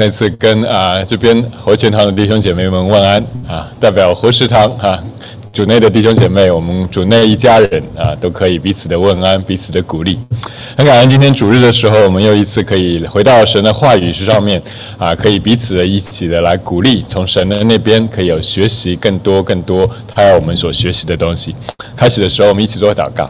再次跟这边活泉堂的弟兄姐妹们问安代表活石堂主内的弟兄姐妹，我们主内一家人都可以彼此的问安，彼此的鼓励。很感恩今天主日的时候，我们又一次可以回到神的话语上面可以彼此的一起的来鼓励，从神的那边可以有学习更多他要我们所学习的东西。开始的时候，我们一起做祷告。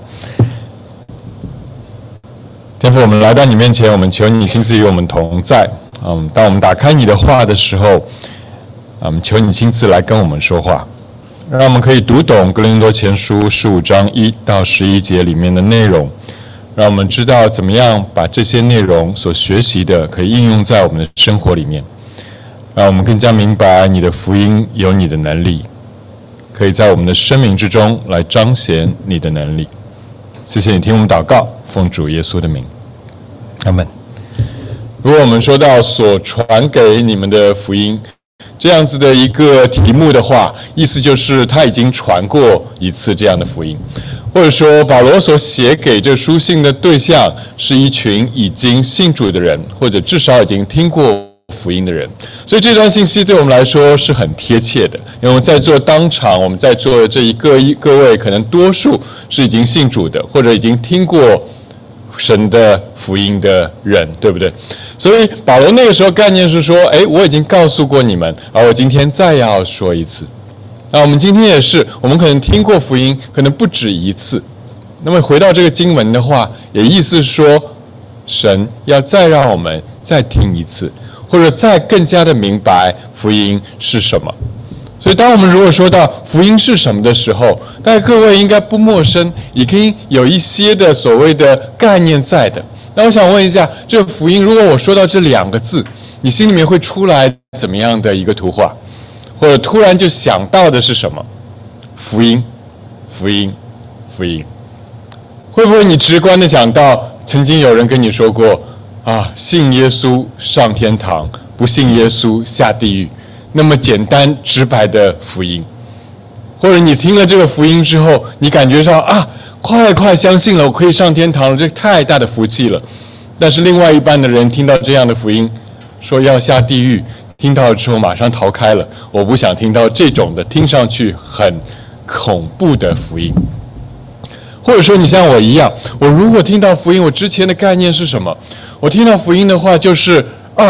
天父，我们来到你面前，我们求你亲自与我们同在。当我们打开你的话的时候，求你亲自来跟我们说话，让我们可以读懂哥林多前书15章1到11节里面的内容，让我们知道怎么样把这些内容所学习的可以应用在我们的生活里面，让我们更加明白你的福音有你的能力，可以在我们的生命之中来彰显你的能力。谢谢你听我们祷告，奉主耶稣的名，阿们。如果我们说到所传给你们的福音这样子的一个题目的话，意思就是他已经传过一次这样的福音，或者说保罗所写给这书信的对象是一群已经信主的人，或者至少已经听过福音的人。所以这段信息对我们来说是很贴切的，因为我们在座当场我们在座的这各位可能多数是已经信主的，或者已经听过神的福音的人，对不对？所以保罗那个时候概念是说，我已经告诉过你们，而我今天再要说一次。那我们今天也是，我们可能听过福音，可能不止一次。那么回到这个经文的话，也意思是说，神要再让我们再听一次，或者再更加的明白福音是什么。所以当我们如果说到福音是什么的时候，大概各位应该不陌生，已经有一些的所谓的概念在的。那我想问一下，这个福音如果我说到这两个字，你心里面会出来怎么样的一个图画，或者突然就想到的是什么？福音，福音，福音。会不会你直观的想到曾经有人跟你说过信耶稣上天堂，不信耶稣下地狱，那么简单直白的福音？或者你听了这个福音之后，你感觉上快相信了，我可以上天堂了，这太大的福气了。但是另外一半的人听到这样的福音，说要下地狱，听到之后马上逃开了。我不想听到这种的听上去很恐怖的福音。或者说你像我一样，我如果听到福音，我之前的概念是什么？我听到福音的话就是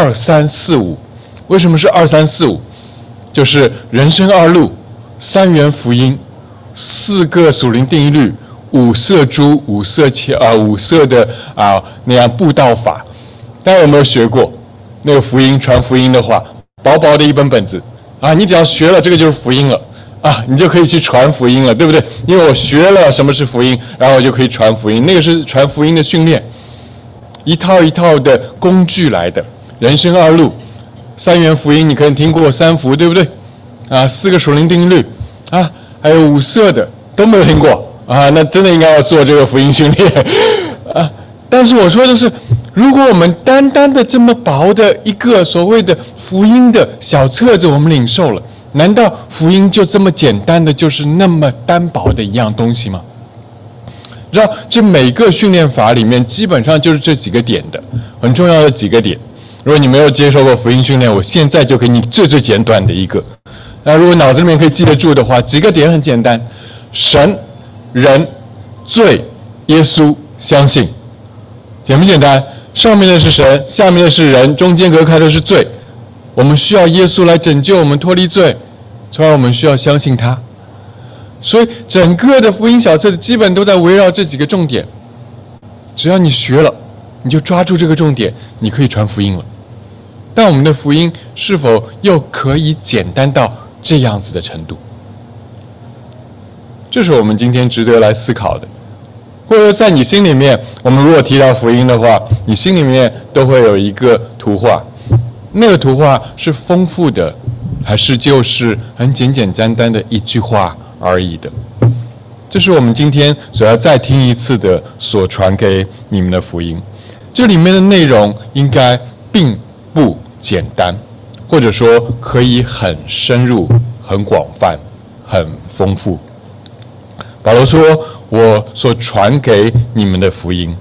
2345。为什么是2345？就是人生二路、3元福音、4个属灵定义律、5色珠、5色的那样布道法。大家有没有学过那个福音传福音的话，薄薄的一本本子你只要学了这个就是福音了你就可以去传福音了，对不对？因为我学了什么是福音，然后我就可以传福音。那个是传福音的训练，一套一套的工具来的。人生二路、3元福音，你可能听过3福，对不对？4个属灵定律还有5色的都没有听过那真的应该要做这个福音训练但是我说的是，如果我们单单的这么薄的一个所谓的福音的小册子我们领受了，难道福音就这么简单的就是那么单薄的一样东西吗？知道这每个训练法里面基本上就是这几个点的，很重要的几个点。如果你没有接受过福音训练，我现在就给你最简短的一个。那如果脑子里面可以记得住的话，几个点很简单：神、人、罪、耶稣、相信。简不简单？上面的是神，下面的是人，中间隔开的是罪。我们需要耶稣来拯救我们脱离罪，从而我们需要相信他。所以整个的福音小册子基本都在围绕这几个重点。只要你学了，你就抓住这个重点，你可以传福音了。但我们的福音是否又可以简单到这样子的程度？这是我们今天值得来思考的。或者在你心里面，我们如果提到福音的话，你心里面都会有一个图画，那个图画是丰富的，还是就是很简单的一句话而已的？这是我们今天所要再听一次的所传给你们的福音。这里面的内容应该并不简单，或者说可以很深入、很广泛、很丰富。保罗说，我所传给你们的福音，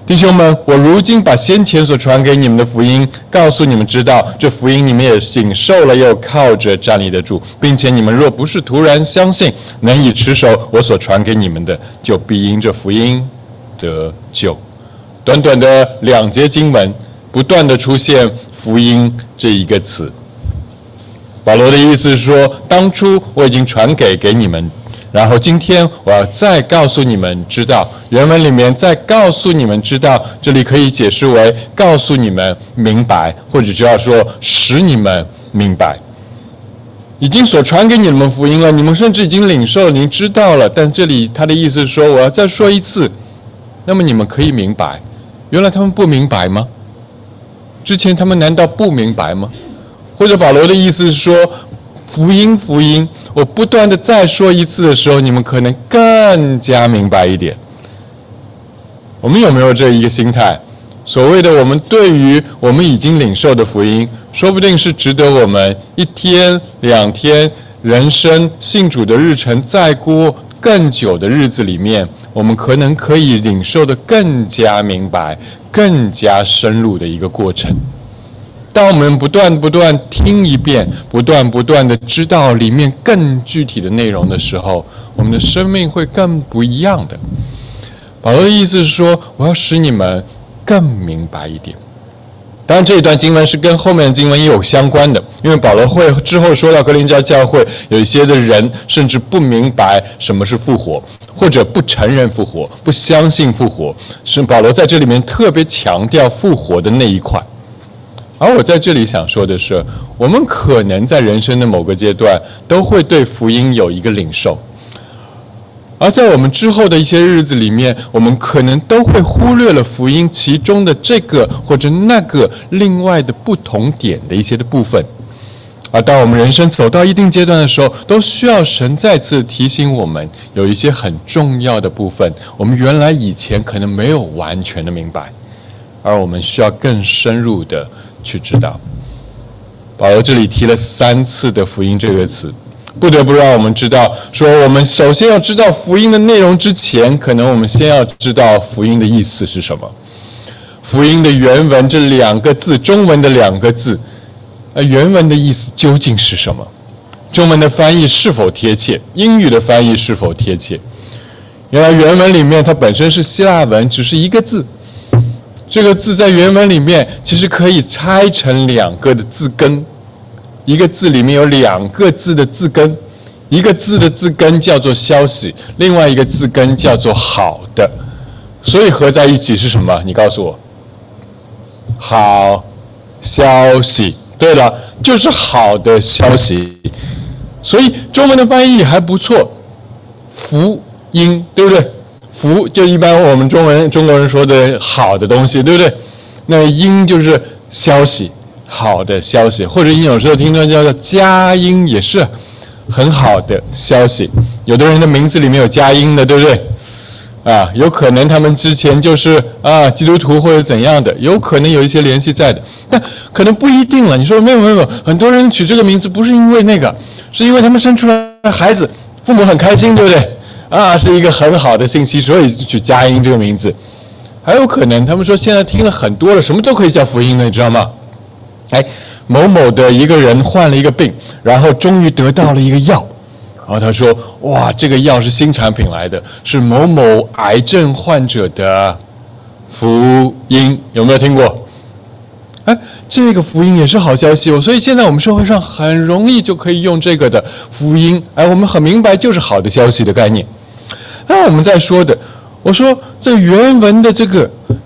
弟兄们，我如今把先前所传给你们的福音告诉你们知道，这福音你们也领受了，又靠着站立得住，并且你们若不是突然相信，能以持守我所传给你们的，就必因这福音得救。短短的2节经文，不断的出现福音这一个词。保罗的意思是说，当初我已经传给你们，然后今天我要再告诉你们知道，原文里面再告诉你们知道，这里可以解释为告诉你们明白，或者就要说使你们明白。已经所传给你们福音了，你们甚至已经领受了，您知道了，但这里他的意思是说，我要再说一次，那么你们可以明白。原来他们不明白吗？之前他们难道不明白吗？或者保罗的意思是说，福音，我不断的再说一次的时候，你们可能更加明白一点。我们有没有这一个心态？所谓的我们对于我们已经领受的福音，说不定是值得我们1天2天人生信主的日程再过更久的日子里面，我们可能可以领受的更加明白、更加深入的一个过程。当我们不断听一遍，不断的知道里面更具体的内容的时候，我们的生命会更不一样的。保罗的意思是说，我要使你们更明白一点。当然这一段经文是跟后面的经文也有相关的，因为保罗会之后说到哥林多教会有一些的人甚至不明白什么是复活，或者不承认复活，不相信复活，是保罗在这里面特别强调复活的那一块。而我在这里想说的是，我们可能在人生的某个阶段都会对福音有一个领受，而在我们之后的一些日子里面，我们可能都会忽略了福音其中的这个或者那个另外的不同点的一些的部分。而当我们人生走到一定阶段的时候，都需要神再次提醒我们，有一些很重要的部分，我们原来以前可能没有完全的明白，而我们需要更深入的去知道。保罗这里提了3次的福音这个词，不得不让我们知道，说我们首先要知道福音的内容之前，可能我们先要知道福音的意思是什么。福音的原文这2个字，中文的2个字，原文的意思究竟是什么？中文的翻译是否贴切？英语的翻译是否贴切？原来原文里面它本身是希腊文，只是一个字。这个字在原文里面其实可以拆成2个的字根，一个字里面有2个字的字根，一个字的字根叫做消息，另外一个字根叫做好的，所以合在一起是什么？你告诉我。好消息，对了，就是好的消息。所以中文的翻译还不错，福音，对不对？福就一般我们中国人说的好的东西，对不对？那音就是消息，好的消息，或者你有时候听到叫做佳音，也是很好的消息。有的人的名字里面有佳音的，对不对？有可能他们之前就是基督徒或者怎样的，有可能有一些联系在的，但可能不一定了。你说没有，很多人取这个名字不是因为那个，是因为他们生出来孩子，父母很开心，对不对？是一个很好的信息，所以取佳音这个名字。还有可能他们说现在听了很多了，什么都可以叫福音了，你知道吗？某某的一个人患了一个病，然后终于得到了一个药，然后他说，哇，这个药是新产品来的，是某某癌症患者的福音，有没有听过？这个福音也是好消息哦，所以现在我们社会上很容易就可以用这个的福音，我们很明白就是好的消息的概念。那我们在说的，我说这原文的这个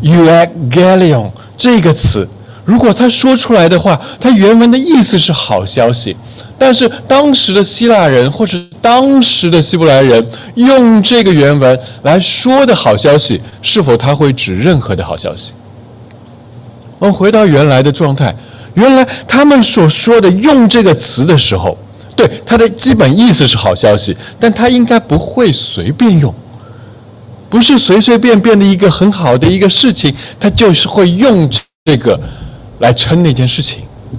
euangelion 这个词，如果他说出来的话，他原文的意思是好消息，但是当时的希腊人或者当时的希伯来人用这个原文来说的好消息，是否他会指任何的好消息？我们回到原来的状态，原来他们所说的用这个词的时候，对，它的基本意思是好消息，但它应该不会随便用，不是随随便便的一个很好的一个事情，它就是会用这个来称那件事情。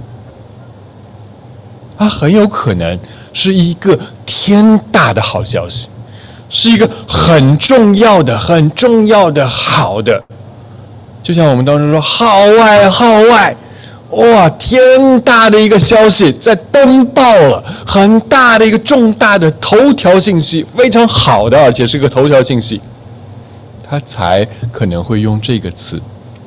它很有可能是一个天大的好消息，是一个很重要的好的， 就像我们当时说，号外号外，哇，天大的一个消息在登报了，很大的一个重大的头条信息，非常好的，而且是个头条信息，他才可能会用这个词。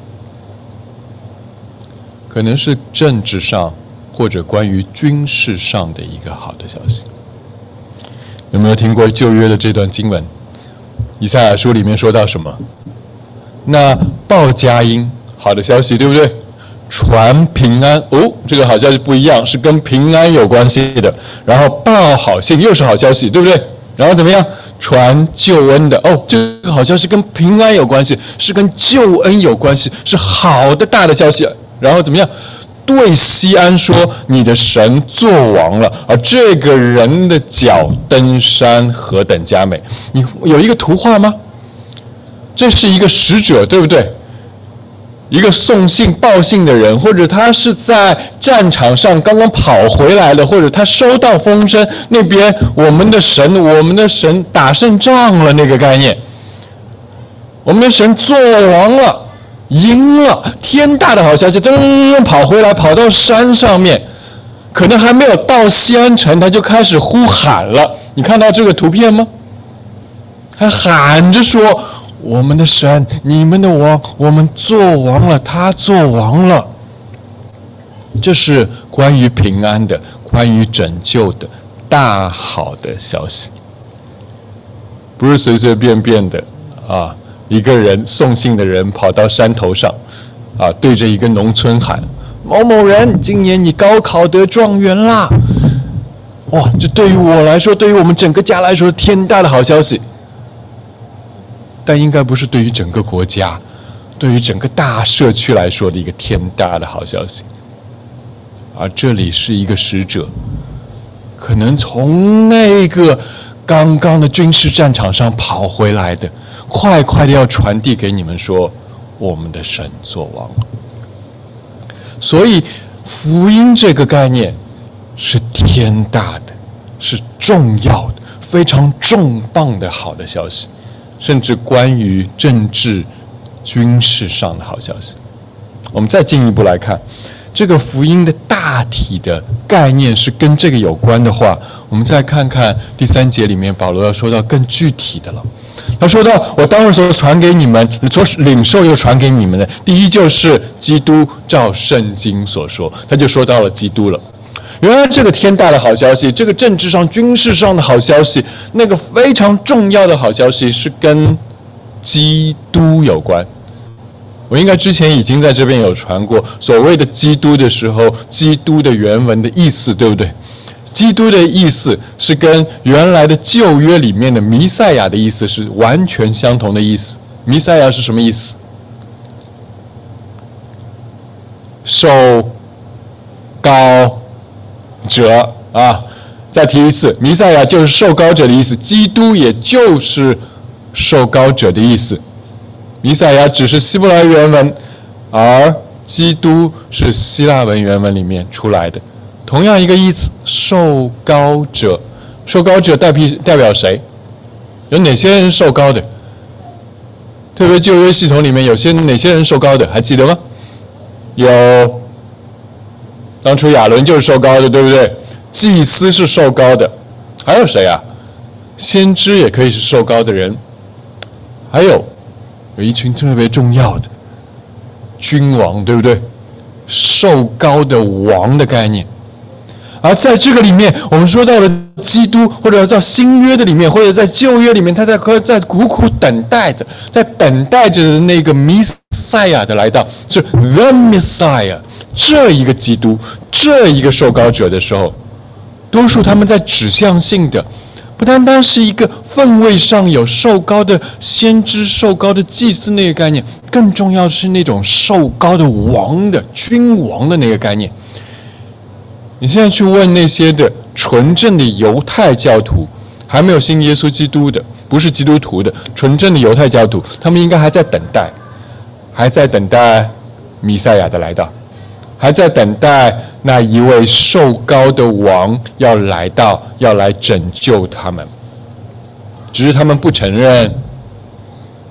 可能是政治上或者关于军事上的一个好的消息。有没有听过旧约的这段经文？以赛亚书里面说到什么？那报佳音，好的消息，对不对？传平安，哦，这个好消息不一样，是跟平安有关系的。然后报好信，又是好消息，对不对？然后怎么样？传救恩的，哦，这个好消息跟平安有关系，是跟救恩有关系，是好的大的消息。然后怎么样？对西安说：“你的神作王了。”而这个人的脚登山何等佳美！你有一个图画吗？这是一个使者，对不对？一个送信报信的人，或者他是在战场上刚刚跑回来的，或者他收到风声，那边我们的神打胜仗了，那个概念，我们的神作王了。赢了，天大的好消息，噔跑回来，跑到山上面，可能还没有到西安城，他就开始呼喊了。你看到这个图片吗？他喊着说：“我们的神，你们的王，我们做王了，他做王了。”这是关于平安的，关于拯救的大好的消息，不是随随便便的啊。一个人送信的人跑到山头上，对着一个农村喊：“某某人，今年你高考得状元啦！”哇，这对于我来说，对于我们整个家来说，天大的好消息。但应该不是对于整个国家，对于整个大社区来说的一个天大的好消息。而这里是一个使者，可能从那个刚刚的军事战场上跑回来的。快快的要传递给你们说，我们的神作王了。所以福音这个概念是天大的，是重要的，非常重磅的好的消息，甚至关于政治、军事上的好消息。我们再进一步来看，这个福音的大体的概念是跟这个有关的话，我们再看看第3节里面保罗要说到更具体的了。他说到：“我当日所传给你们，所领受又传给你们的，第一就是基督照圣经所说。”他就说到了基督了。原来这个天大的好消息，这个政治上、军事上的好消息，那个非常重要的好消息，是跟基督有关。我应该之前已经在这边有传过所谓的基督的时候，基督的原文的意思，对不对？基督的意思是跟原来的旧约里面的弥赛亚的意思是完全相同的意思。弥赛亚是什么意思？受膏者啊！再提一次，弥赛亚就是受膏者的意思，基督也就是受膏者的意思。弥赛亚只是希伯来原文，而基督是希腊文原文里面出来的。同样一个意思，受膏者，受膏者代表谁？有哪些人受膏的？特别旧约系统里面有哪些人受膏的？还记得吗？有，当初亚伦就是受膏的，对不对？祭司是受膏的，还有谁啊？先知也可以是受膏的人，还有一群特别重要的君王，对不对？受膏的王的概念。而在这个里面，我们说到了基督，或者在新约的里面，或者在旧约里面，他在苦苦等待着，在等待着的那个弥赛亚的来到，是 The Messiah 这一个基督，这一个受膏者的时候，多数他们在指向性的，不单单是一个分位上有受膏的先知、受膏的祭司那个概念，更重要的是那种受膏的王的君王的那个概念。你现在去问那些的纯正的犹太教徒，还没有信耶稣基督的，不是基督徒的纯正的犹太教徒，他们应该还在等待，还在等待弥赛亚的来到，还在等待那一位受膏的王要来到，要来拯救他们。只是他们不承认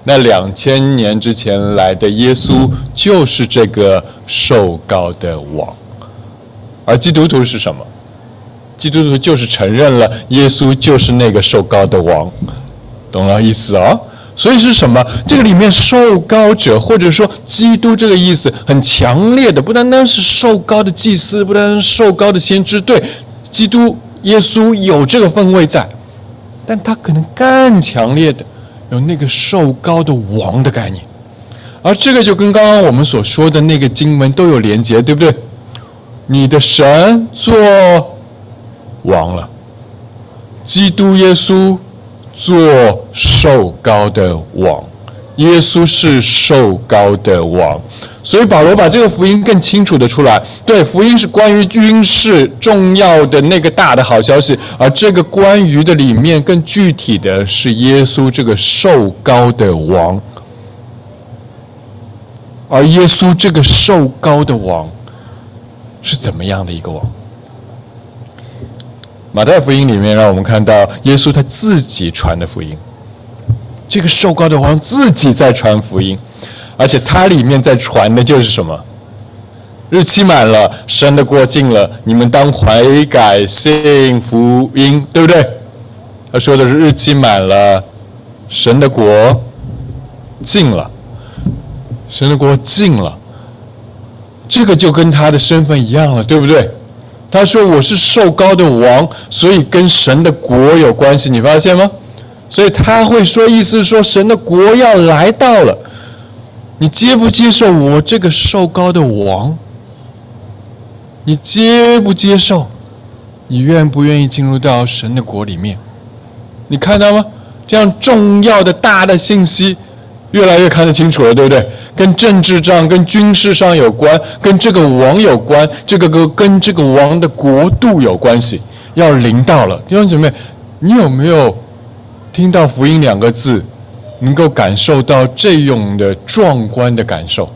那2000年之前来的耶稣就是这个受膏的王。而基督徒是什么？基督徒就是承认了耶稣就是那个受膏的王，懂了意思哦？所以是什么？这个里面受膏者，或者说基督这个意思很强烈的，不单单是受膏的祭司，不单单是受膏的先知，对，基督耶稣有这个分位在，但他可能更强烈的有那个受膏的王的概念，而这个就跟刚刚我们所说的那个经文都有连结，对不对？你的神做王了，基督耶稣做受膏的王，耶稣是受膏的王，所以保罗把这个福音更清楚的出来。对，福音是关于军事重要的那个大的好消息，而这个关于的里面更具体的是耶稣这个受膏的王，而耶稣这个受膏的王是怎么样的一个王？马太福音里面让我们看到耶稣他自己传的福音，这个受膏的王自己在传福音，而且他里面在传的就是什么？日期满了，神的国近了，你们当悔改信福音，对不对？他说的是日期满了，神的国近了，神的国近了，这个就跟他的身份一样了，对不对？他说我是受膏的王，所以跟神的国有关系，你发现吗？所以他会说，意思是说神的国要来到了，你接不接受我这个受膏的王？你接不接受？你愿不愿意进入到神的国里面？你看到吗？这样重要的大的信息越来越看得清楚了，对不对？跟政治上、跟军事上有关，跟这个王有关，这个跟这个王的国度有关系，要临到了。弟兄姐妹，你有没有听到福音2个字，能够感受到这种的壮观的感受？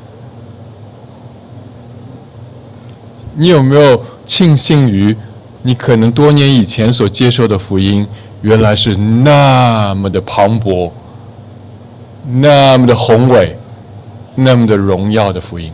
你有没有庆幸于你可能多年以前所接受的福音，原来是那么的磅礴，那么的宏伟，那么的荣耀的福音？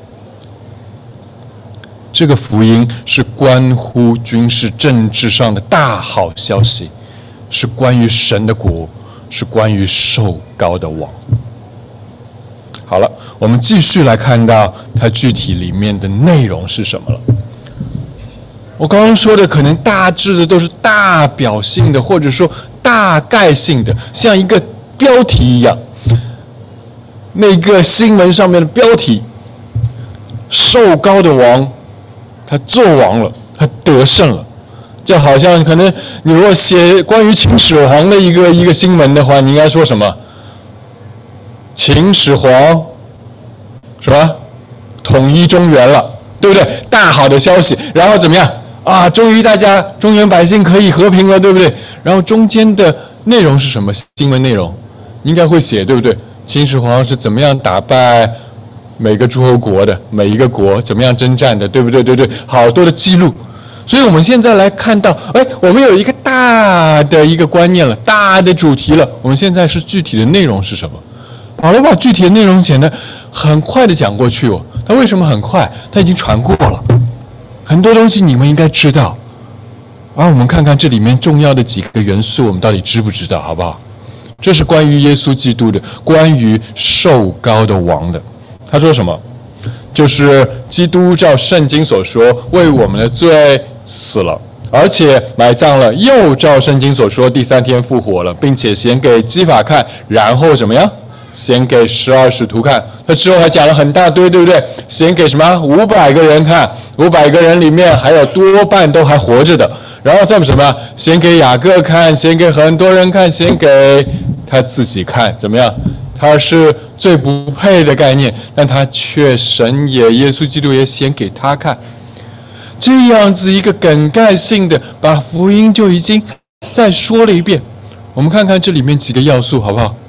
这个福音是关乎军事政治上的大好消息，是关于神的国，是关于受膏的王。好了，我们继续来看到它具体里面的内容是什么了。我刚刚说的可能大致的都是大表性的，或者说大概性的，像一个标题一样，那个新闻上面的标题，受膏的王他做王了，他得胜了，就好像可能你如果写关于秦始皇的一个新闻的话，你应该说什么？秦始皇是吧？统一中原了，对不对？大好的消息，然后怎么样啊？终于大家中原百姓可以和平了，对不对？然后中间的内容是什么？新闻内容应该会写，对不对？秦始皇是怎么样打败每个诸侯国的，每一个国怎么样征战的，对不对？对，好多的记录。所以我们现在来看到，我们有一个大的一个观念了，大的主题了。我们现在是具体的内容是什么？保罗把具体的内容简单很快的讲过去哦。他为什么很快？他已经传过了，很多东西你们应该知道。而我们看看这里面重要的几个元素，我们到底知不知道，好不好？这是关于耶稣基督的，关于受膏的王的。他说什么？就是基督照圣经所说，为我们的罪死了，而且埋葬了，又照圣经所说，第3天复活了，并且显给基法看，然后怎么样？显给12使徒看。他之后还讲了很大堆，对不对？显给什么？500个人看，500个人里面还有多半都还活着的。然后再什么？显给雅各看，显给很多人看，显给他自己看，怎么样？他是最不配的概念，但他却神也耶稣基督也显给他看，这样子一个梗概性的把福音就已经再说了一遍。我们看看这里面几个要素好不好？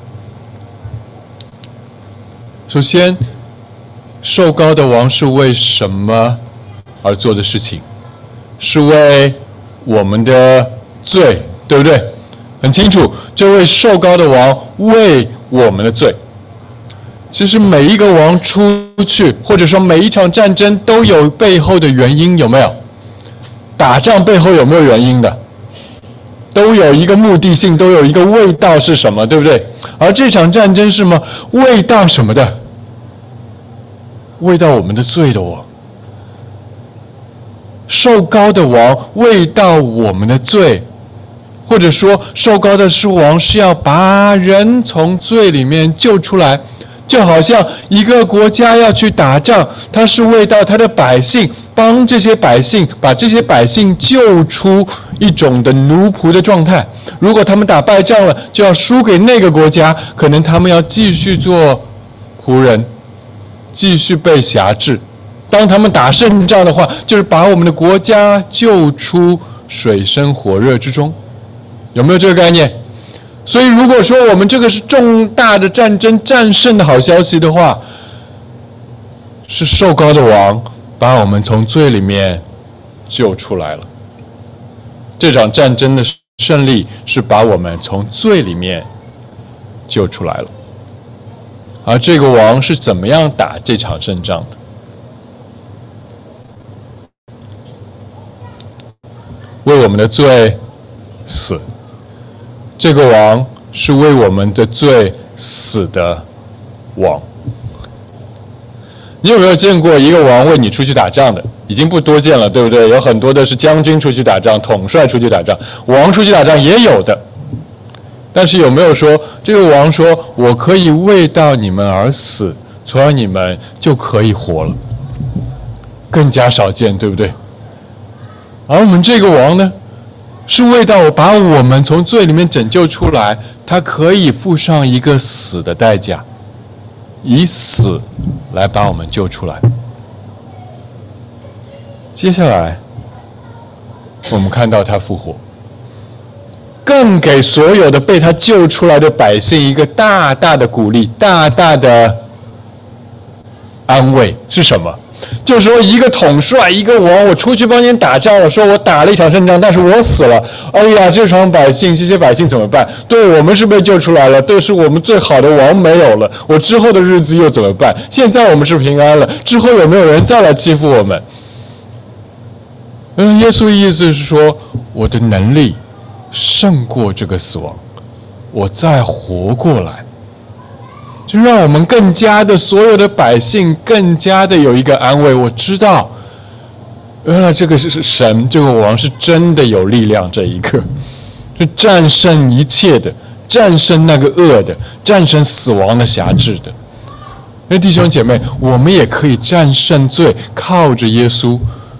首先，受膏的王是为什么而做的事情？是为我们的罪，对不对？很清楚，这位受膏的王为我们的罪。其实每一个王出去，或者说每一场战争都有背后的原因，有没有？打仗背后有没有原因的？都有一个目的性，都有一个味道是什么，对不对？而这场战争是什么？味道什么的？味道我们的罪的王，受膏的王味道我们的罪，或者说受膏的是王是要把人从罪里面救出来。就好像一个国家要去打仗，他是为到他的百姓，帮这些百姓，把这些百姓救出一种的奴仆的状态。如果他们打败仗了，就要输给那个国家，可能他们要继续做仆人，继续被辖制。当他们打胜仗的话，就是把我们的国家救出水深火热之中。有没有这个概念？所以如果说我们这个是重大的战争战胜的好消息的话，是受膏的王把我们从罪里面救出来了。这场战争的胜利是把我们从罪里面救出来了。而这个王是怎么样打这场胜仗的？为我们的罪死。这个王是为我们的罪死的王。你有没有见过一个王为你出去打仗的？已经不多见了，对不对？有很多的是将军出去打仗，统帅出去打仗，王出去打仗也有的。但是有没有说这个王说我可以为到你们而死，从而你们就可以活了？更加少见，对不对？而我们这个王呢，是为到把我们从罪里面拯救出来，他可以付上一个死的代价，以死来把我们救出来。接下来我们看到他复活，更给所有的被他救出来的百姓一个大大的鼓励，大大的安慰。是什么？就是说一个统帅，一个王，我出去帮你打仗，我说我打了一场胜仗，但是我死了。哎呀，这场百姓，这些百姓怎么办？对，我们是被救出来了，都是我们最好的王没有了，我之后的日子又怎么办？现在我们是平安了，之后有没有人再来欺负我们？耶稣的意思是说，我的能力胜过这个死亡，我再活过来，就让我们更加的所有的百姓更加的有一个安慰。我知道，原来这个是神，这个王是真的有力量，这一个是战胜一切的，战胜那个恶的，战胜死亡的辖制的。那弟兄姐妹，我们也可以战胜罪，靠着耶稣。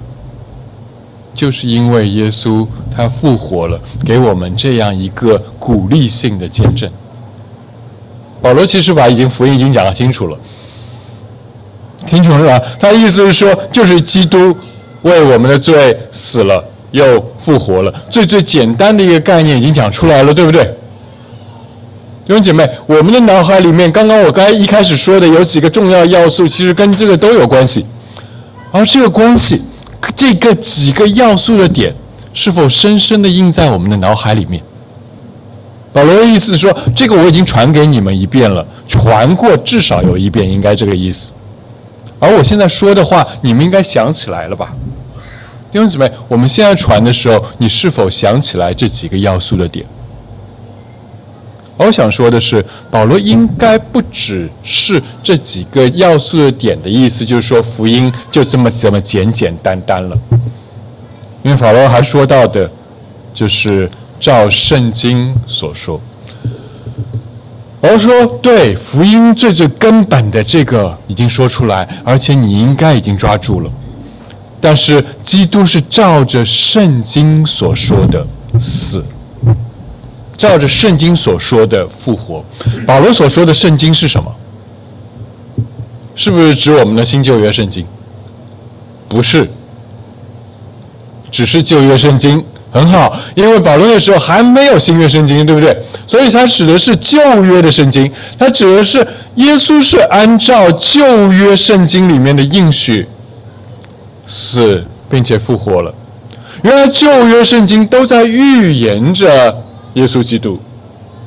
就是因为耶稣他复活了，给我们这样一个鼓励性的见证。保罗其实把福音已经讲得清楚了，听清楚了吧？他的意思是说，就是基督为我们的罪死了，又复活了。最简单的一个概念已经讲出来了，对不对？弟兄姐妹，我们的脑海里面，刚刚一开始说的有几个重要要素，其实跟这个都有关系。而这个关系，这个几个要素的点，是否深深的印在我们的脑海里面？保罗的意思是说，这个我已经传给你们一遍了，传过至少有一遍，应该这个意思。而我现在说的话，你们应该想起来了吧？弟兄姊妹，我们现在传的时候，你是否想起来这几个要素的点？我想说的是，保罗应该不只是这几个要素的点的意思，就是说福音就这么简单了。因为保罗还说到的，就是照圣经所说。保罗说，对，福音最根本的这个已经说出来，而且你应该已经抓住了。但是基督是照着圣经所说的死，照着圣经所说的复活。保罗所说的圣经是什么？是不是指我们的新旧约圣经？不是，只是旧约圣经。很好，因为保罗那时候还没有新约圣经，对不对？所以他指的是旧约的圣经，他指的是耶稣是按照旧约圣经里面的应许死并且复活了。原来旧约圣经都在预言着耶稣基督，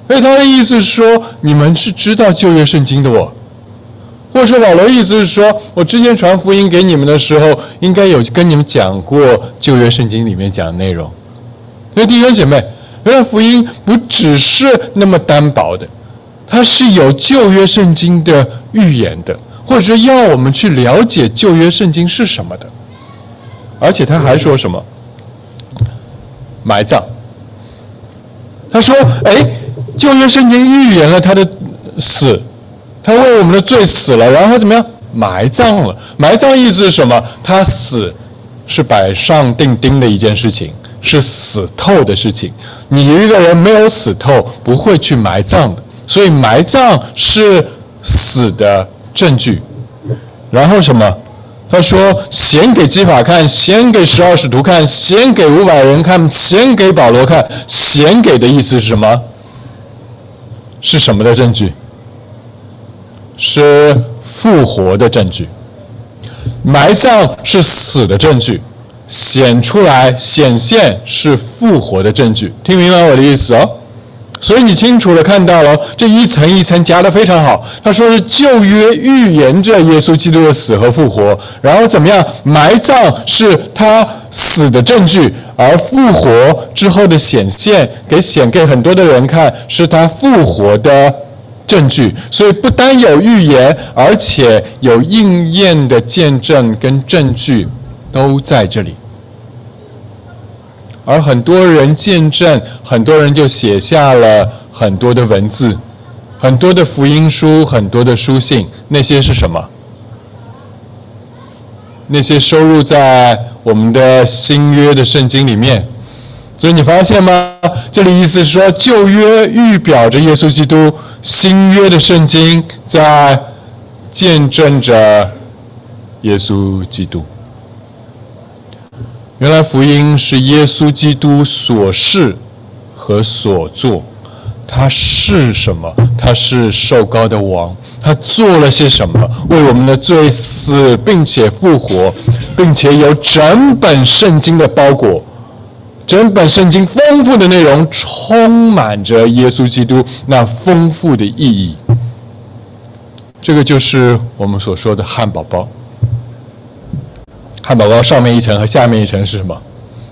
所以他的意思是说，你们是知道旧约圣经的哦。或者说保罗意思是说，我之前传福音给你们的时候，应该有跟你们讲过旧约圣经里面讲的内容。所以弟兄姐妹，原来福音不只是那么单薄的，它是有旧约圣经的预言的，或者是要我们去了解旧约圣经是什么的。而且他还说什么？埋葬。他说：“旧约圣经预言了他的死，他为我们的罪死了，然后他怎么样？埋葬了。埋葬意思是什么？他死是板上钉钉的一件事情，是死透的事情。你一个人没有死透，不会去埋葬的。所以埋葬是死的证据。然后什么？他说显给基法看，显给12使徒看，显给500人看，显给保罗看。显给的意思是什么？是什么的证据？是复活的证据。埋葬是死的证据，显出来显现是复活的证据。听明白我的意思哦？所以你清楚地看到了，这一层一层夹得非常好。他说是旧约预言着耶稣基督的死和复活，然后怎么样？埋葬是他死的证据，而复活之后的显现，显给很多的人看，是他复活的证据。所以不单有预言，而且有应验的见证跟证据都在这里。而很多人见证，很多人就写下了很多的文字，很多的福音书，很多的书信。那些是什么？那些收录在我们的新约的圣经里面。所以你发现吗？这里意思是说，旧约预表着耶稣基督，新约的圣经在见证着耶稣基督。原来福音是耶稣基督所是和所做。他是什么？他是受膏的王。他做了些什么？为我们的罪死，并且复活，并且有整本圣经的包裹，整本圣经丰富的内容充满着耶稣基督那丰富的意义。这个就是我们所说的汉堡包。汉堡包上面一层和下面一层是什么？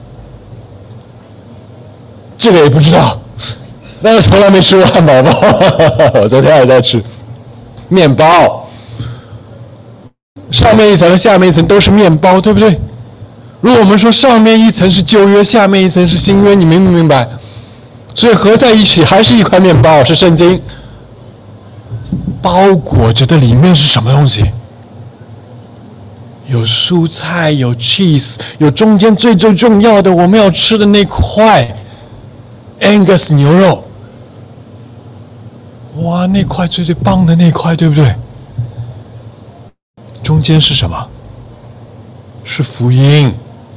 这个也不知道，但是从来没吃过汉堡包。我昨天还在吃面包，上面一层和下面一层都是面包，对不对？如果我们说上面一层是旧约，下面一层是新约，你明不明白？所以合在一起还是一块面包，是圣经。包裹着的里面是什么东西？有蔬菜，有 cheese， 有中间最重要的我们要吃的那块 Angus 牛肉。哇，那块最棒的那块，对不对？中间是什么？是福音，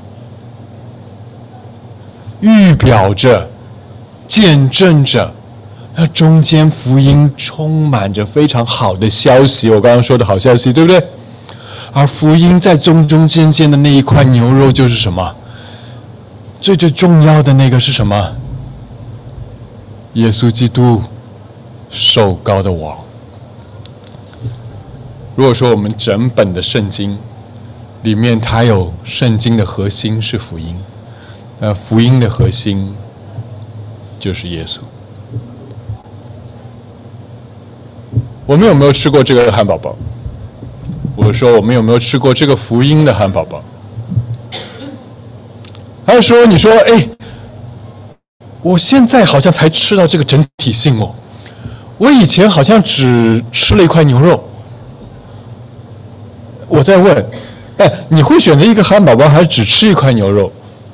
预表着，见证着，那中间福音充满着非常好的消息。我刚刚说的好消息，对不对？而福音在中间的那一块牛肉就是什么？最重要的那个是什么？耶稣基督受膏的王。如果说我们整本的圣经里面，它有圣经的核心是福音，那福音的核心就是耶稣。我们有没有吃过这个汉堡包？我说我们有没有吃过这个福音的汉堡包？他说：“你说，我现在好像才吃到这个整体性哦，我以前好像只吃了一块牛肉。”我在问，你会选择一个汉堡包，还是只吃一块牛肉？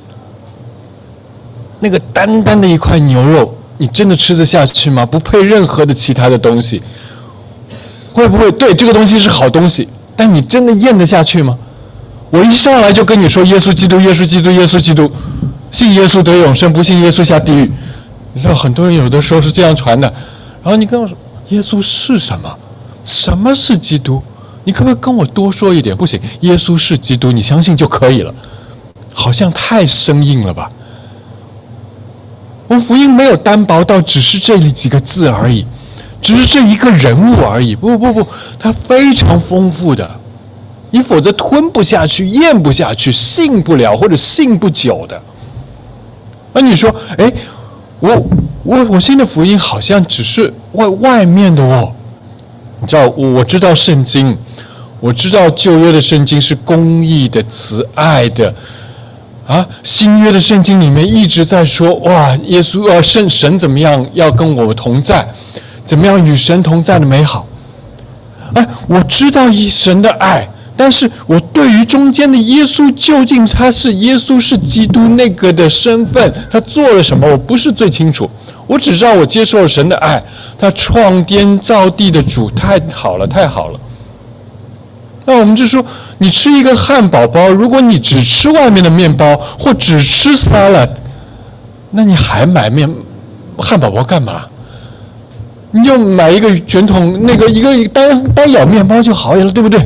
那个单单的一块牛肉，你真的吃得下去吗？不配任何的其他的东西，会不会？对，这个东西是好东西。但你真的咽得下去吗？我一上来就跟你说耶稣基督，耶稣基督，耶稣基督，信耶稣得永生，不信耶稣下地狱。你知道很多人有的时候是这样传的。然后你跟我说耶稣是什么？什么是基督？你可不可以跟我多说一点？不行，耶稣是基督，你相信就可以了。好像太生硬了吧？ 我福音没有单薄到只是这里几个字而已，只是这一个人物而已。不，它非常丰富的，你否则吞不下去、咽不下去、信不了或者信不久的。那你说，我信的福音好像只是外面的哦。你知道，我知道圣经，我知道旧约的圣经是公义的、慈爱的。新约的圣经里面一直在说，哇，耶稣神怎么样要跟我们同在，怎么样与神同在的美好。我知道神的爱，但是我对于中间的耶稣，究竟耶稣是基督那个的身份，他做了什么，我不是最清楚。我只知道我接受了神的爱，他创天造地的主，太好了，太好了。那我们就说，你吃一个汉堡包，如果你只吃外面的面包或只吃 salad， 那你还买汉堡包干嘛？你就买一个卷筒，一个单咬面包就好了，对不对？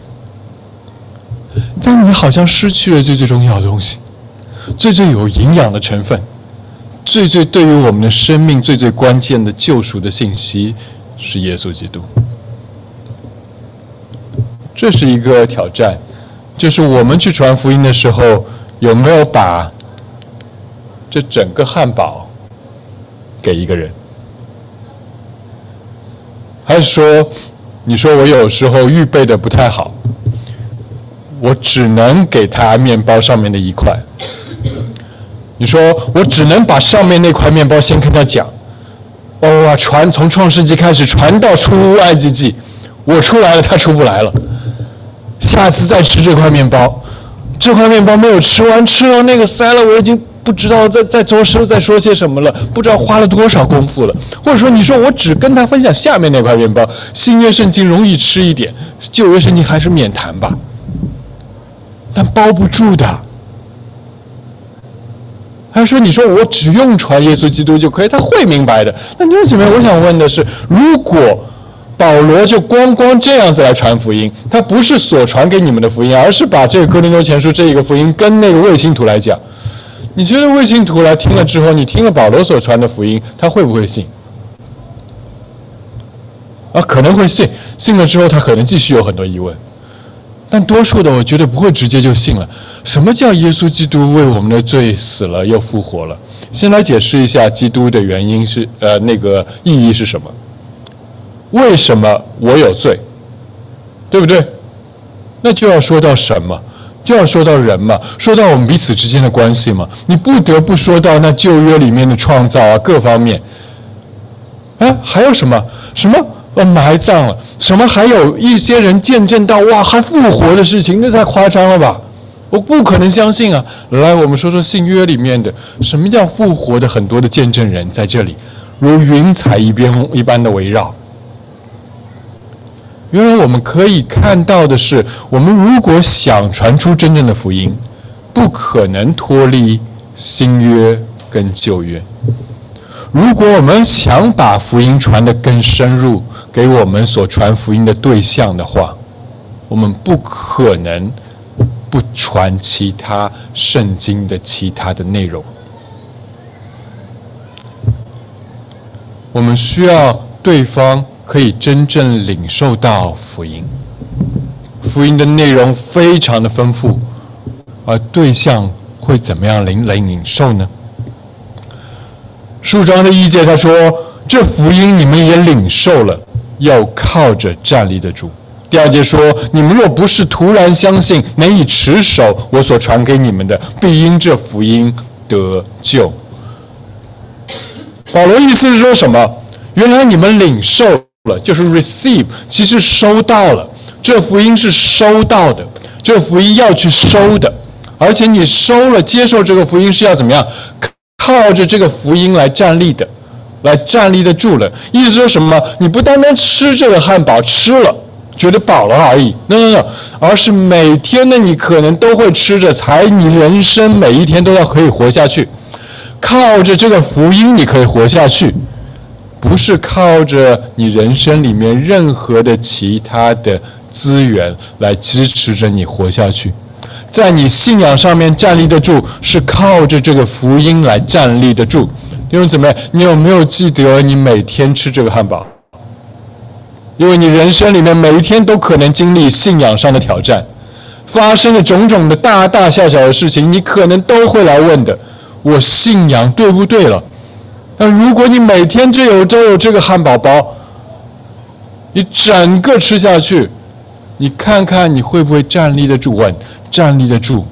但你好像失去了最重要的东西，最有营养的成分，最对于我们的生命最关键的救赎的信息是耶稣基督。这是一个挑战，就是我们去传福音的时候，有没有把这整个汉堡给一个人？还是说，你说我有时候预备的不太好，我只能给他面包上面的一块。你说我只能把上面那块面包先跟他讲，从创世纪开始传到出埃及记，我出来了，他出不来了。下次再吃这块面包，这块面包没有吃完，吃到那个塞了，我已经不知道在说些什么了，不知道花了多少功夫了。或者说，你说我只跟他分享下面那块面包，新约圣经容易吃一点，旧约圣经还是免谈吧，但包不住的。还说你说我只用传耶稣基督就可以，他会明白的。那弟兄姊妹，我想问的是，如果保罗就光这样子来传福音，他不是所传给你们的福音，而是把这个哥林多前书这一个福音跟那个卫星图来讲，你觉得卫星图来听了之后，你听了保罗所传的福音，他会不会信？可能会信，信了之后他可能继续有很多疑问，但多数的我觉得不会直接就信了。什么叫耶稣基督为我们的罪死了又复活了？先来解释一下基督的原因是那个意义是什么？为什么我有罪？对不对？那就要说到什么？就要说到人嘛，说到我们彼此之间的关系嘛。你不得不说到那旧约里面的创造各方面。还有什么埋葬了？什么还有一些人见证到还复活的事情？那太夸张了吧？我不可能相信啊！来，我们说说新约里面的什么叫复活的很多的见证人在这里，如云彩一般的围绕。原来我们可以看到的是，我们如果想传出真正的福音，不可能脱离新约跟旧约。如果我们想把福音传得更深入，给我们所传福音的对象的话，我们不可能不传其他圣经的其他的内容。我们需要对方可以真正领受到福音，福音的内容非常的丰富，而对象会怎么样领受呢？书章的1节他说，这福音你们也领受了，要靠着站立得住。第2节说，你们若不是突然相信，能以持守我所传给你们的，必因这福音得救。保罗意思是说什么？原来你们领受了，就是 receive， 其实收到了，这福音是收到的，这福音要去收的，而且你收了接受这个福音是要怎么样？靠着这个福音来站立的，来站立得住了。意思说什么？你不单单吃这个汉堡吃了觉得饱了而已， no， 而是每天呢你可能都会吃着，才你人生每一天都要可以活下去。靠着这个福音你可以活下去，不是靠着你人生里面任何的其他的资源来支持着你活下去。在你信仰上面站立得住，是靠着这个福音来站立得住。 弟兄姊妹，你有没有记得你每天吃这个汉堡？因为你人生里面每一天都可能经历信仰上的挑战，发生的种种的大大小小的事情，你可能都会来问的：我信仰对不对了？那如果你每天都有这个汉堡包，你整个吃下去，你看看你会不会站立得住稳，站立得住？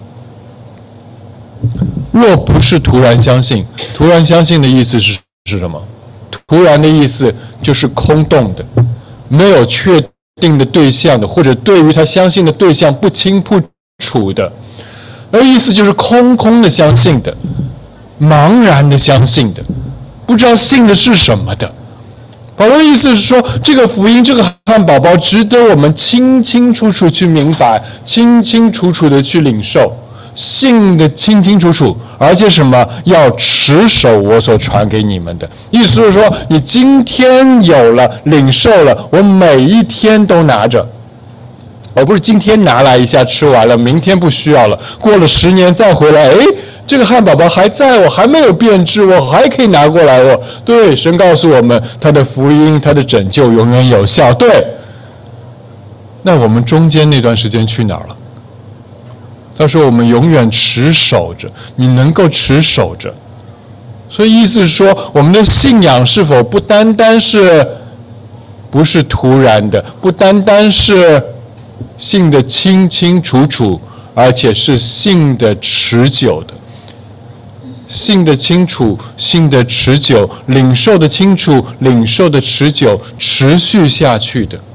若不是突然相信，突然相信的意思是什么？突然的意思就是空洞的，没有确定的对象的，或者对于他相信的对象不清不楚的，而意思就是空空的相信的，茫然的相信的，不知道信的是什么的。保罗的意思是说，这个福音，这个汉堡包值得我们清清楚楚去明白，清清楚楚的去领受，信的清清楚楚，而且什么，要持守我所传给你们的。意思是说，你今天有了领受了，我每一天都拿着，而不是今天拿来一下吃完了，明天不需要了，过了10年再回来，这个汉堡包还在，我还没有变质，我还可以拿过来。对，神告诉我们，他的福音，他的拯救永远有效。对，那我们中间那段时间去哪儿了？他说我们永远持守着，你能够持守着。所以意思是说，我们的信仰是否不单单是不是突然的，不单单是信的清清楚楚，而且是信的持久的。信的清楚，信的持久，领受的清楚，领受的持久，持续下去的，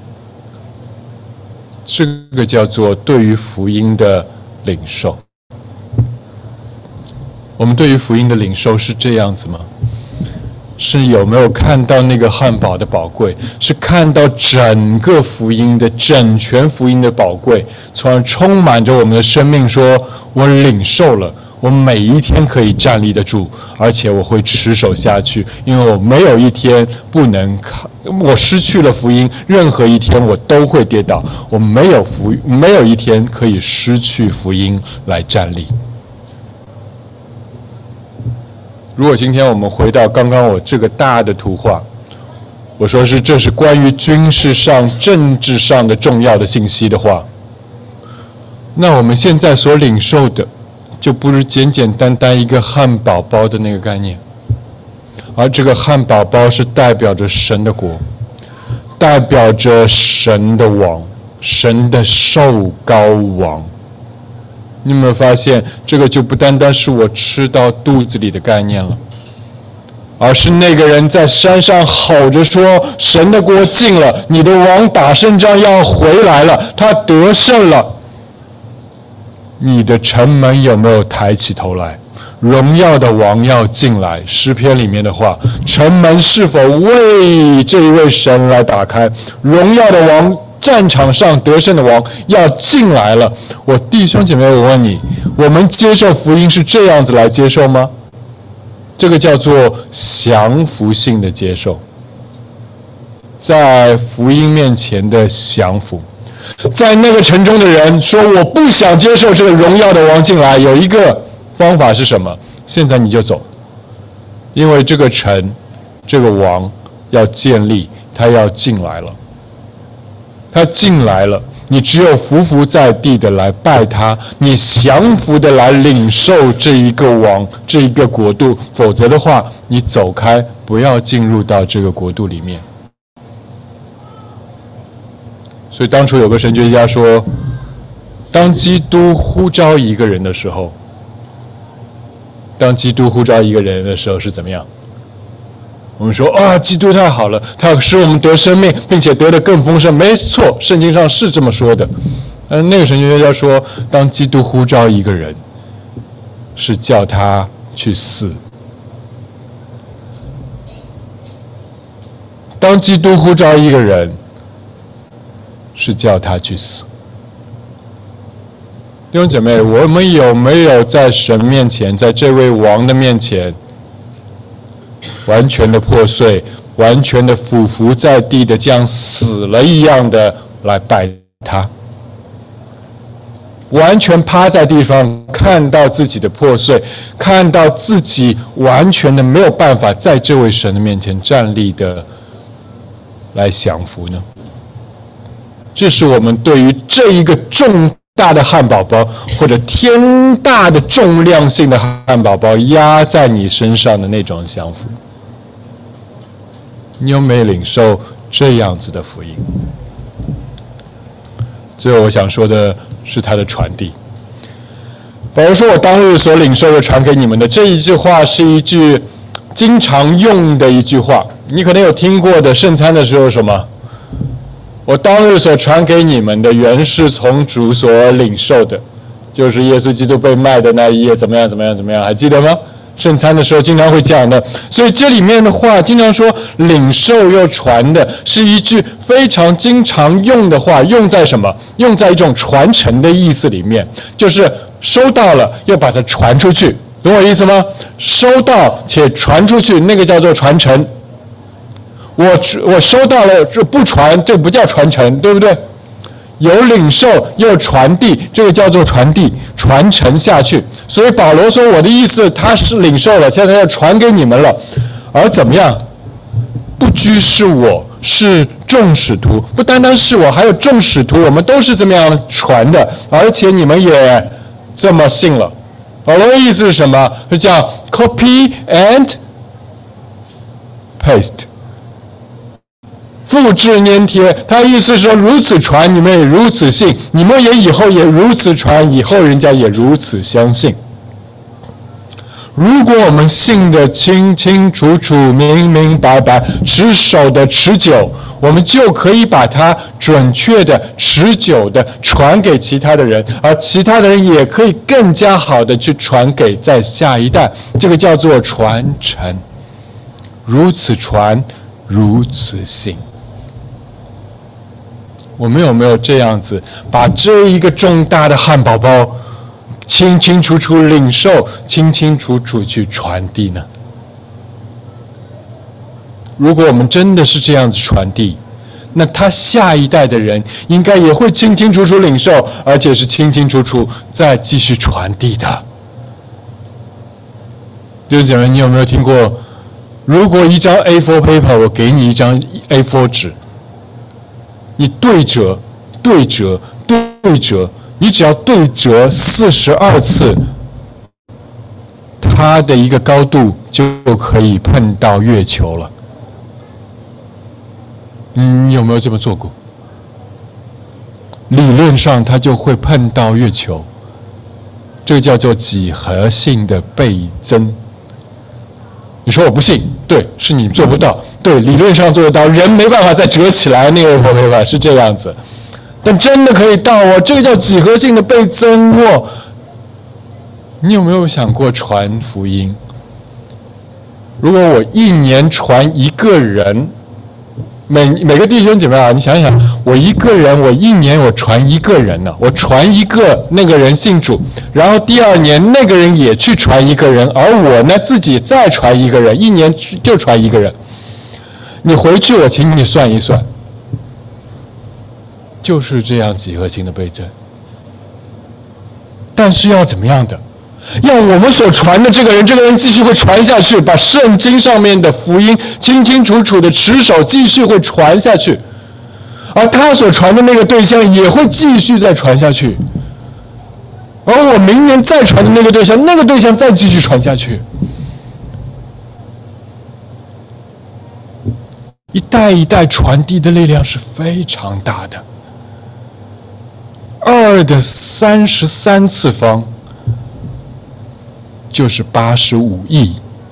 这个叫做对于福音的领受。我们对于福音的领受是这样子吗？是有没有看到那个汉堡的宝贵？是看到整个福音的整全福音的宝贵，从而充满着我们的生命，说我领受了，我每一天可以站立得住，而且我会持守下去，因为我没有一天不能我失去了福音，任何一天我都会跌倒，我没有一天可以失去福音来站立。如果今天我们回到刚刚我这个大的图画，我说这是关于军事上、政治上的重要的信息的话，那我们现在所领受的就不是简简单单一个汉堡包的那个概念，而这个汉堡包是代表着神的国，代表着神的王，神的受膏王。你有没有发现，这个就不单单是我吃到肚子里的概念了，而是那个人在山上吼着说，神的国近了，你的王打胜仗要回来了，他得胜了。你的城门有没有抬起头来？荣耀的王要进来。诗篇里面的话，城门是否为这一位神来打开？荣耀的王，战场上得胜的王要进来了。我弟兄姐妹，我问你，我们接受福音是这样子来接受吗？这个叫做降服性的接受，在福音面前的降服。在那个城中的人说，我不想接受这个荣耀的王进来，有一个方法是什么？现在你就走，因为这个城，这个王要建立，他要进来了，他进来了，你只有匍匐在地的来拜他，你降服的来领受这一个王，这一个国度，否则的话，你走开，不要进入到这个国度里面。所以当初有个神学家说，当基督呼召一个人的时候，是怎么样？我们说啊，基督太好了，他使我们得生命，并且得的更丰盛。没错，圣经上是这么说的。那个神学家说，当基督呼召一个人，是叫他去死。当基督呼召一个人，是叫他去死。弟兄姐妹，我们有没有在神面前，在这位王的面前，完全的破碎，完全的俯伏在地的，像死了一样的来拜他？ 完全趴在地方，看到自己的破碎，看到自己完全的没有办法在这位神的面前站立的来降服呢？这是我们对于这一个重大的汉堡包，或者天大的重量性的汉堡包压在你身上的那种降服。你有没有领受这样子的福音？最后我想说的是他的传递。保罗说：“我当日所领受的传给你们的。”这一句话是一句经常用的一句话，你可能有听过的。圣餐的时候什么？我当日所传给你们的，原是从主所领受的，就是耶稣基督被卖的那一夜，怎么样，怎么样，怎么样，还记得吗？圣餐的时候经常会讲的，所以这里面的话经常说领受又传的，是一句非常经常用的话，用在什么？用在一种传承的意思里面，就是收到了要把它传出去，懂我意思吗？收到且传出去，那个叫做传承。我收到了，这不传，这不叫传承，对不对？有领受又传递，这个叫做传递，传承下去。所以保罗说：“我的意思，他是领受了，现在要传给你们了。而怎么样？不拘是我，是众使徒，不单单是我，还有众使徒，我们都是这么样传的，而且你们也这么信了。”保罗的意思是什么？是叫 copy and paste。复制粘贴，他意思是说，如此传，你们也如此信，你们也以后也如此传，以后人家也如此相信。如果我们信的清清楚楚、明明白白，持守的持久，我们就可以把它准确的、持久的传给其他的人，而其他的人也可以更加好的去传给在下一代。这个叫做传承。如此传，如此信。我们有没有这样子把这一个重大的汉堡包清清楚楚领受，清清楚楚去传递呢？如果我们真的是这样子传递，那他下一代的人应该也会清清楚楚领受，而且是清清楚楚再继续传递的。弟兄姐妹，你有没有听过，如果一张 A4 paper， 我给你一张 A4 纸，你对折，你只要对折42次，它的一个高度就可以碰到月球了。你有没有这么做过？理论上它就会碰到月球，这个叫做几何性的倍增。你说我不信，对，是你做不到，对，理论上做得到，人没办法再折起来，那个没办法，是这样子，但真的可以到哦，这个叫几何性的倍增哦。你有没有想过传福音？如果我一年传一个人，每个弟兄姐妹啊，你想想，我一个人，我一年我传一个人呢，我传一个那个人信主，然后第2年那个人也去传一个人，而我呢自己再传一个人，一年就传一个人。你回去我请你算一算，就是这样几何性的倍增。但是要怎么样的？要我们所传的这个人继续会传下去，把圣经上面的福音清清楚楚的持守，继续会传下去，而他所传的那个对象也会继续再传下去，而我明年再传的那个对象再继续传下去，一代一代传递的力量是非常大的。2的33次方就是85亿。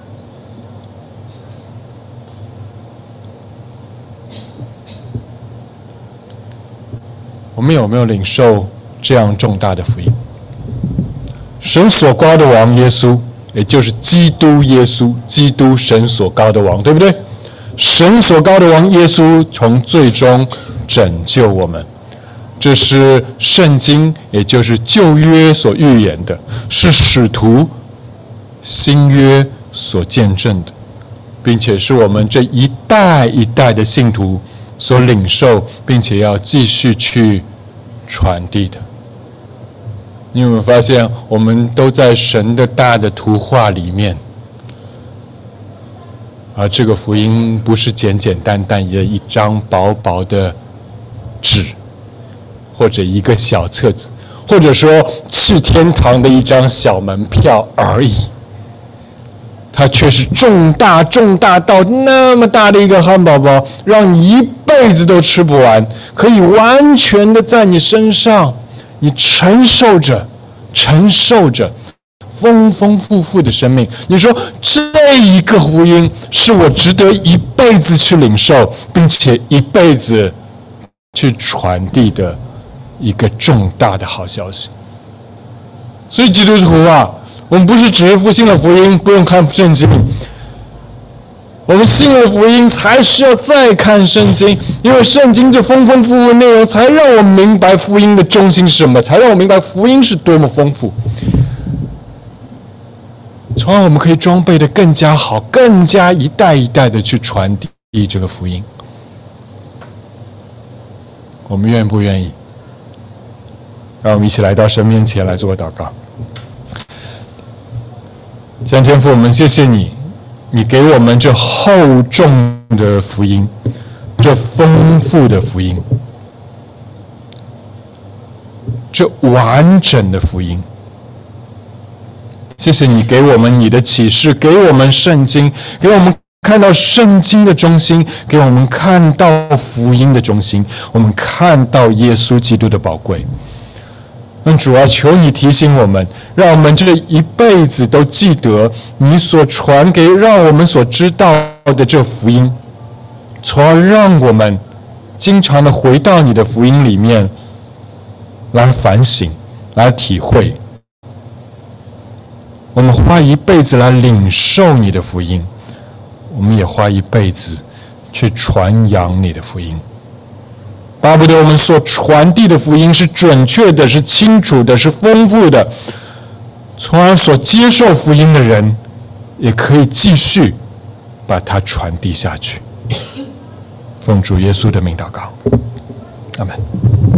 我们有没有领受这样重大的福音？神所膏的王耶稣，也就是基督耶稣，基督神所膏的王，对不对？神所膏的王耶稣从最终拯救我们，这是圣经，也就是旧约所预言的，是使徒新约所见证的，并且是我们这一代一代的信徒所领受，并且要继续去传递的。 你有没有发现，我们都在神的大的图画里面，而这个福音不是简简单单的一张薄薄的纸，或者一个小册子，或者说去天堂的一张小门票而已。它却是重大到那么大的一个汉堡包，让你一辈子都吃不完，可以完全的在你身上，你承受着丰丰富富的生命。你说这一个福音是我值得一辈子去领受，并且一辈子去传递的一个重大的好消息。所以基督徒啊，我们不是只是复兴了福音，不用看圣经。我们信了福音，才需要再看圣经，因为圣经这丰丰富富的内容，才让我们明白福音的中心是什么，才让我明白福音是多么丰富。从而我们可以装备的更加好，更加一代一代的去传递这个福音。我们愿不愿意？让我们一起来到神面前来做个祷告。亲爱的天父，我们谢谢你，你给我们这厚重的福音，这丰富的福音，这完整的福音。谢谢你给我们你的启示，给我们圣经，给我们看到圣经的中心，给我们看到福音的中心，我们看到耶稣基督的宝贵。主啊，求你提醒我们，让我们这一辈子都记得你所传给让我们所知道的这福音，从而让我们经常的回到你的福音里面来反省，来体会。我们花一辈子来领受你的福音，我们也花一辈子去传扬你的福音。巴不得我们所传递的福音是准确的，是清楚的，是丰富的，从而所接受福音的人也可以继续把它传递下去。奉主耶稣的名祷告，阿们。